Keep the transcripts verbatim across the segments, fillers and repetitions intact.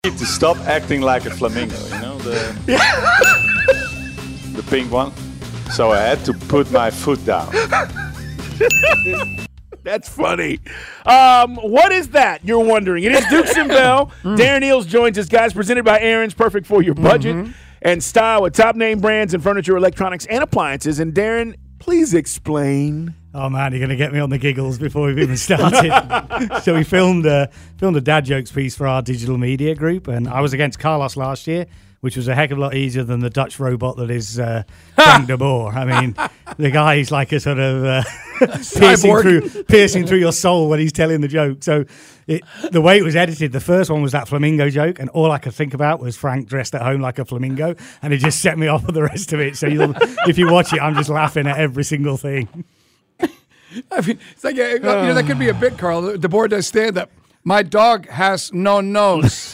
need to stop acting like a flamingo, you know, the the pink one. So I had to put my foot down. That's funny. Um, what is that, you're wondering? It is Dukes and Bell. Darren Eales joins us, guys, presented by Aaron's, perfect for your budget mm-hmm. and style with top name brands in furniture, electronics, and appliances. And Darren, please explain. Oh, man, you're going to get me on the giggles before we've even started. So we filmed a, filmed a dad jokes piece for our digital media group, and I was against Carlos last year, which was a heck of a lot easier than the Dutch robot that is uh, Frank de Boer. I mean, the guy is like a sort of uh, piercing, through, piercing through your soul when he's telling the joke. So it, the way it was edited, the first one was that flamingo joke, and all I could think about was Frank dressed at home like a flamingo, and it just set me off with the rest of it. So you'll, if you watch it, I'm just laughing at every single thing. I mean, it's like, you know, that could be a bit, Carl. De Boer does stand up. My dog has no nose.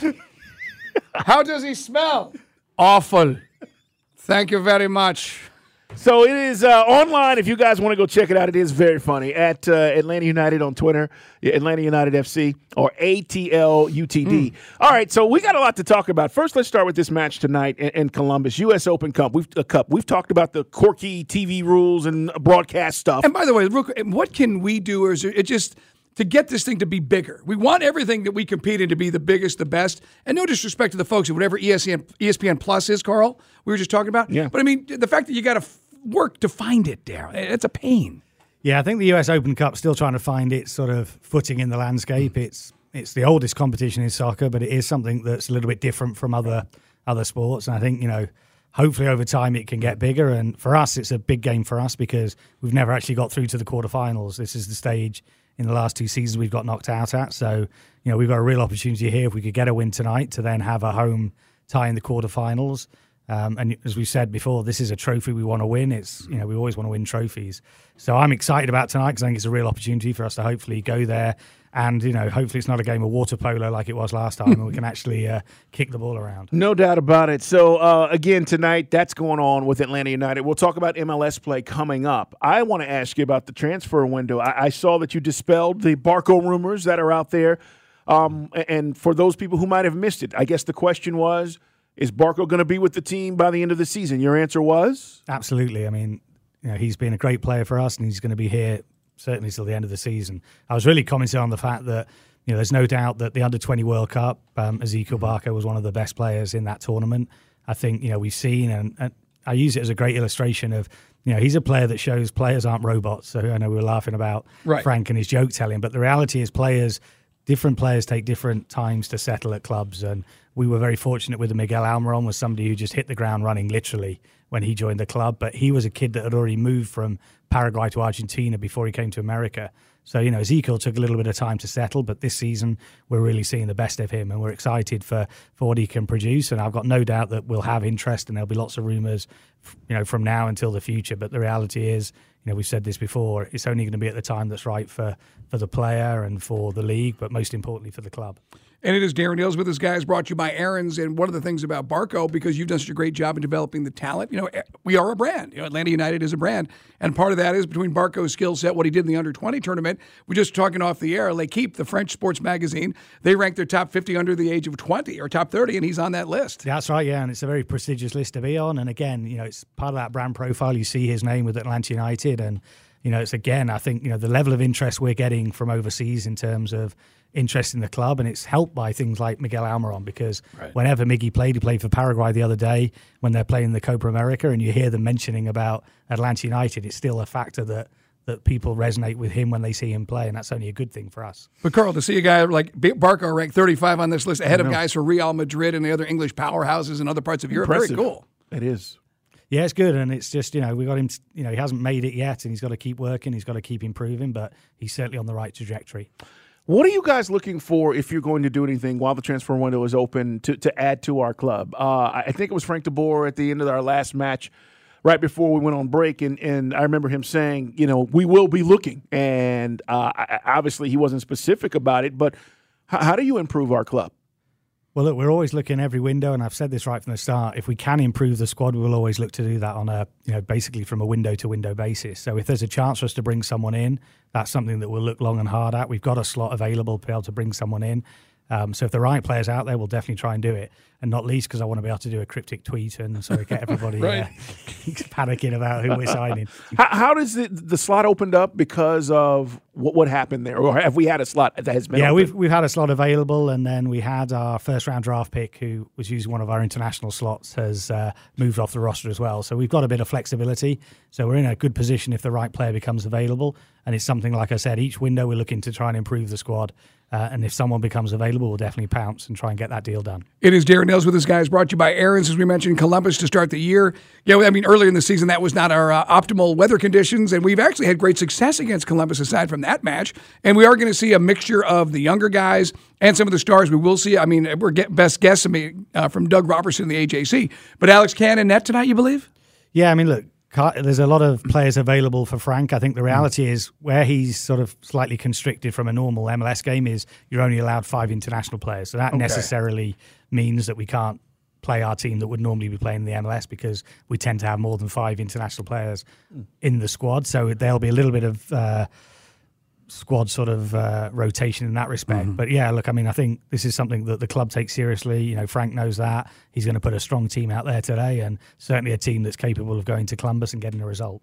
How does he smell? Awful. Thank you very much. So it is uh, online. If you guys want to go check it out, it is very funny. At uh, Atlanta United on Twitter, Atlanta United F C, or A T L U T D. Mm. All right, so we got a lot to talk about. First, let's start with this match tonight in, in Columbus, U S Open Cup. We've uh, Cup. We've talked about the quirky T V rules and broadcast stuff. And by the way, real quick, what can we do? Or is it just to get this thing to be bigger? We want everything that we compete in to be the biggest, the best. And no disrespect to the folks at whatever E S P N, E S P N Plus is, Carl, we were just talking about. Yeah. But I mean, the fact that you got to f- work to find it, Darryl, it's a pain. Yeah, I think the U S Open Cup's still trying to find its sort of footing in the landscape. It's it's the oldest competition in soccer, but it is something that's a little bit different from other other sports. And I think, you know, hopefully over time it can get bigger. And for us, it's a big game for us because we've never actually got through to the quarterfinals. This is the stage in the last two seasons we've got knocked out at. So, you know, we've got a real opportunity here if we could get a win tonight to then have a home tie in the quarterfinals. Um, and as we said before, this is a trophy we want to win. It's, you know, we always want to win trophies. So I'm excited about tonight because I think it's a real opportunity for us to hopefully go there. And, you know, hopefully it's not a game of water polo like it was last time and we can actually uh, kick the ball around. No doubt about it. So, uh, again, tonight, that's going on with Atlanta United. We'll talk about M L S play coming up. I want to ask you about the transfer window. I, I saw that you dispelled the Barco rumors that are out there. Um, and for those people who might have missed it, I guess the question was, is Barco going to be with the team by the end of the season? Your answer was? Absolutely. I mean, you know, he's been a great player for us and he's going to be here certainly till the end of the season. I was really commenting on the fact that, you know, there's no doubt that the under twenty World Cup, um, Ezequiel Barco was one of the best players in that tournament. I think, you know, we've seen, and, and I use it as a great illustration of, you know, he's a player that shows players aren't robots. So I know we were laughing about right. Frank and his joke telling, but the reality is players, different players take different times to settle at clubs. And we were very fortunate with the Miguel Almiron, was somebody who just hit the ground running literally when he joined the club. But he was a kid that had already moved from Paraguay to Argentina before he came to America. So, you know, Ezequiel took a little bit of time to settle, but this season we're really seeing the best of him and we're excited for, for what he can produce. And I've got no doubt that we'll have interest and there'll be lots of rumours, you know, from now until the future. But the reality is, you know, we've said this before, it's only going to be at the time that's right for, for the player and for the league, but most importantly for the club. And it is Darren Eales with us, guys, brought to you by Aaron's. And one of the things about Barco, because you've done such a great job in developing the talent, you know, we are a brand. You know, Atlanta United is a brand. And part of that is between Barco's skill set, what he did in the under twenty tournament. We're just talking off the air. L'Equipe, the French sports magazine, they rank their top fifty under the age of twenty or top thirty, and he's on that list. That's right, yeah. And it's a very prestigious list to be on. And again, you know, it's part of that brand profile. You see his name with Atlanta United. And, you know, it's again, I think, you know, the level of interest we're getting from overseas in terms of interest in the club, and it's helped by things like Miguel Almiron, because right. whenever Miggy played, he played for Paraguay the other day when they're playing the Copa America, and you hear them mentioning about Atlanta United, it's still a factor that that people resonate with him when they see him play, and that's only a good thing for us. But Carl, to see a guy like Barco ranked thirty-five on this list, ahead of guys for Real Madrid and the other English powerhouses in other parts of Europe, Impressive. Very cool. It is. Yeah, it's good, and it's just, you know, we got him, you know, he hasn't made it yet, and he's got to keep working, he's got to keep improving, but he's certainly on the right trajectory. What are you guys looking for if you're going to do anything while the transfer window is open to, to add to our club? Uh, I think it was Frank de Boer at the end of our last match, right before we went on break, and, and I remember him saying, you know, we will be looking. And uh, obviously he wasn't specific about it, but how, how do you improve our club? Well, look, we're always looking every window, and I've said this right from the start. If we can improve the squad, we'll always look to do that on a, you know, basically from a window-to-window basis. So if there's a chance for us to bring someone in, that's something that we'll look long and hard at. We've got a slot available to be able to bring someone in. Um, so if the right players out there, we'll definitely try and do it. And not least because I want to be able to do a cryptic tweet and sort of get everybody right. uh, panicking about who we're signing. How, how does the, the slot opened up because of what, what happened there? Or have we had a slot that has been Yeah, open? we've we've had a slot available, and then we had our first round draft pick, who was using one of our international slots, has uh, moved off the roster as well. So we've got a bit of flexibility. So we're in a good position if the right player becomes available. And it's something, like I said, each window we're looking to try and improve the squad. Uh, and if someone becomes available, we'll definitely pounce and try and get that deal done. It is Darren Nils with us, guys, brought to you by Aaron's, as we mentioned, Columbus to start the year. Yeah, I mean, earlier in the season, that was not our uh, optimal weather conditions, and we've actually had great success against Columbus aside from that match. And we are going to see a mixture of the younger guys and some of the stars we will see. I mean, we're get best guess I mean, uh, from Doug Robertson in the A J C. But Alex Cannon net tonight, you believe? Yeah, I mean, look, there's a lot of players available for Frank. I think the reality mm. is where he's sort of slightly constricted from a normal M L S game is you're only allowed five international players. So that okay. necessarily means that we can't play our team that would normally be playing in the M L S because we tend to have more than five international players mm. in the squad. So there'll be a little bit of uh, squad sort of uh, rotation in that respect. Mm-hmm. But yeah, look, I mean, I think this is something that the club takes seriously. You know, Frank knows that. He's going to put a strong team out there today, and certainly a team that's capable of going to Columbus and getting a result.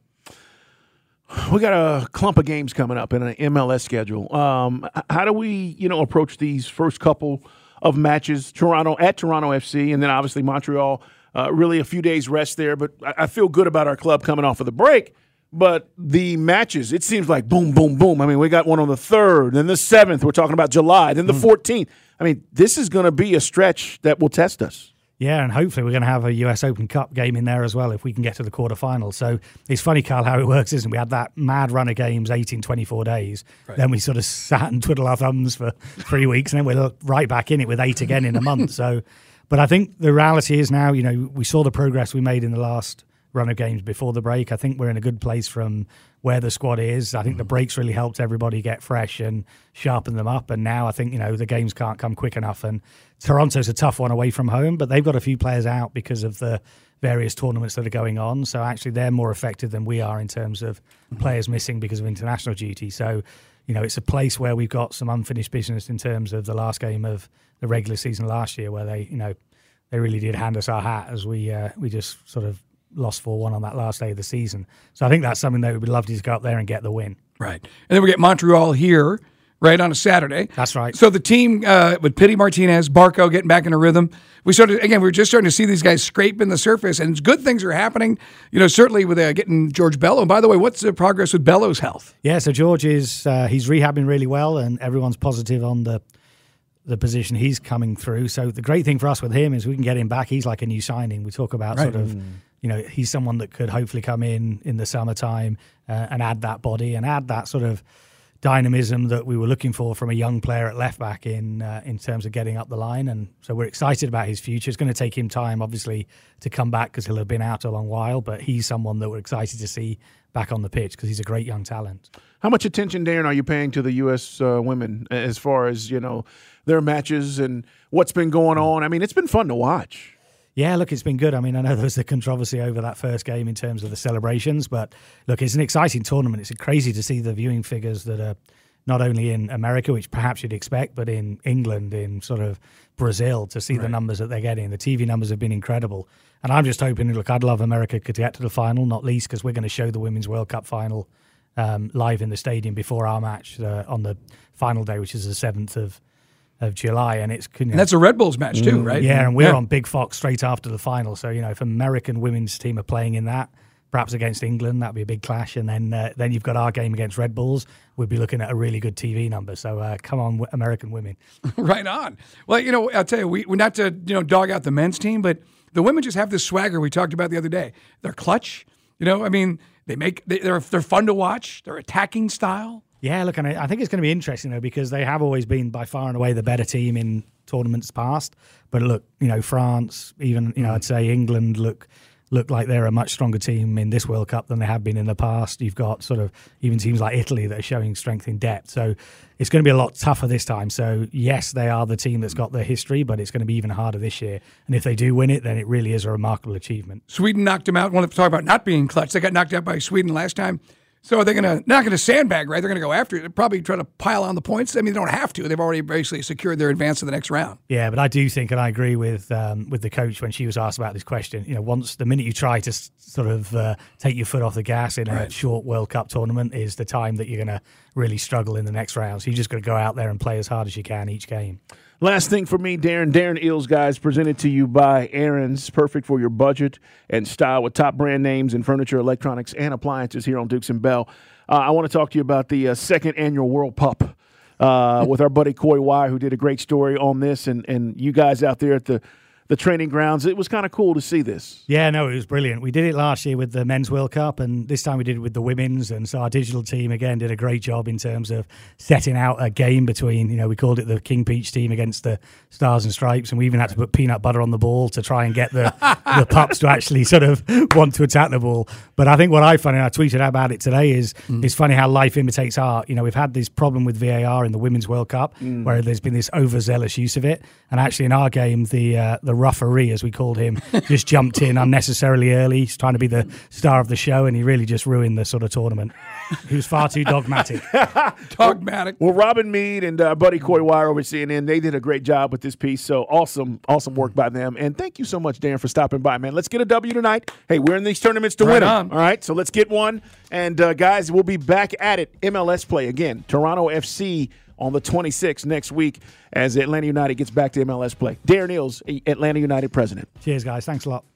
We got a clump of games coming up in an M L S schedule. Um, how do we, you know, approach these first couple of matches? Toronto at Toronto F C, and then obviously Montreal. Uh, really a few days rest there, but I, I feel good about our club coming off of the break. But the matches, it seems like boom, boom, boom. I mean, we got one on the third, then the seventh. We're talking about July, then the fourteenth. I mean, this is going to be a stretch that will test us. Yeah, and hopefully we're going to have a U S Open Cup game in there as well if we can get to the quarterfinals. So it's funny, Carl, how it works, isn't it? We had that mad run of games, eighteen, twenty-four days. Right. Then we sort of sat and twiddled our thumbs for three weeks, and then we're right back in it with eight again in a month. So, but I think the reality is now, you know, we saw the progress we made in the last run of games before the break. I think we're in a good place from where the squad is. I think mm. the breaks really helped everybody get fresh and sharpen them up. And now I think, you know, the games can't come quick enough. And Toronto's a tough one away from home, but they've got a few players out because of the various tournaments that are going on. So actually they're more affected than we are in terms of mm. players missing because of international duty. So, you know, it's a place where we've got some unfinished business in terms of the last game of the regular season last year, where they, you know, they really did hand us our hat as we uh, we just sort of lost four one on that last day of the season. So I think that's something that we'd love to go up there and get the win. Right. And then we get Montreal here, right, on a Saturday. That's right. So the team uh, with Pity Martinez, Barco getting back in a rhythm. We started, again, we were just starting to see these guys scraping the surface, and good things are happening, you know, certainly with uh, getting George Bello. And by the way, what's the progress with Bello's health? Yeah, so George is, uh, he's rehabbing really well, and everyone's positive on the the position he's coming through. So the great thing for us with him is we can get him back. He's like a new signing. We talk about right. sort of, you know, he's someone that could hopefully come in in the summertime uh, and add that body and add that sort of dynamism that we were looking for from a young player at left back in uh, in terms of getting up the line. And so we're excited about his future. It's going to take him time, obviously, to come back because he'll have been out a long while, but he's someone that we're excited to see back on the pitch because he's a great young talent. How much attention, Darren, are you paying to the U S uh, women as far as, you know, their matches and what's been going on? I mean, it's been fun to watch. Yeah, look, it's been good. I mean, I know there was the controversy over that first game in terms of the celebrations, but look, it's an exciting tournament. It's crazy to see the viewing figures that are not only in America, which perhaps you'd expect, but in England, in sort of Brazil, to see right. the numbers that they're getting. The T V numbers have been incredible. And I'm just hoping, look, I'd love America to get to the final, not least because we're going to show the Women's World Cup final um, live in the stadium before our match uh, on the final day, which is the seventh of of July, and it's you know, and that's a Red Bulls match too, right? Yeah, and we're yeah. on Big Fox straight after the final. So you know, if American women's team are playing in that, perhaps against England, that'd be a big clash. And then uh, then you've got our game against Red Bulls. We'd be looking at a really good T V number. So uh, come on, w- American women. Right on. Well, you know, I'll tell you, we we're not to you know dog out the men's team, but the women just have this swagger we talked about the other day. They're clutch. You know, I mean, they make they, they're they're fun to watch. Their attacking style. Yeah, look, and I think it's going to be interesting, though, because they have always been by far and away the better team in tournaments past. But look, you know, France, even, you know, I'd say England look look like they're a much stronger team in this World Cup than they have been in the past. You've got sort of even teams like Italy that are showing strength in depth. So it's going to be a lot tougher this time. So, yes, they are the team that's got the history, but it's going to be even harder this year. And if they do win it, then it really is a remarkable achievement. Sweden knocked them out. I want to talk about not being clutch. They got knocked out by Sweden last time. So are they going to not going to sandbag, right? They're going to go after it. They're probably try to pile on the points. I mean, they don't have to. They've already basically secured their advance to the next round. Yeah, but I do think, and I agree with um, with the coach when she was asked about this question. You know, once the minute you try to s- sort of uh, take your foot off the gas in Right. a short World Cup tournament is the time that you're going to really struggle in the next round. So you just got to go out there and play as hard as you can each game. Last thing for me, Darren. Darren Eels, guys, presented to you by Aaron's. Perfect for your budget and style with top brand names in furniture, electronics, and appliances here on Dukes and Bell. Uh, I want to talk to you about the uh, second annual World Pup uh, with our buddy Coy Wire, who did a great story on this, and, and you guys out there at the the training grounds. It was kind of cool to see this. Yeah, no, it was brilliant. We did it last year with the Men's World Cup, and this time we did it with the Women's. And so our digital team, again, did a great job in terms of setting out a game between, you know, we called it the King Peach team against the Stars and Stripes, and we even had to put peanut butter on the ball to try and get the, the pups to actually sort of want to attack the ball. But I think what I find, and I tweeted about it today, is mm. it's funny how life imitates art. You know, we've had this problem with V A R in the Women's World Cup, mm. where there's been this overzealous use of it. And actually in our game, the uh, the referee, as we called him, just jumped in unnecessarily early. He's trying to be the star of the show, and he really just ruined the sort of tournament. He was far too dogmatic. Dogmatic. Well, Robin Mead and uh, buddy Coy Wire over at C N N, they did a great job with this piece. So awesome, awesome work by them. And thank you so much, Darren, for stopping by, man. Let's get a W tonight. Hey, we're in these tournaments to Right win them. on. All right, so let's get one. And, uh, guys, we'll be back at it. M L S play again. Toronto F C on the twenty-sixth next week as Atlanta United gets back to M L S play. Darren Eels, Atlanta United president. Cheers, guys. Thanks a lot.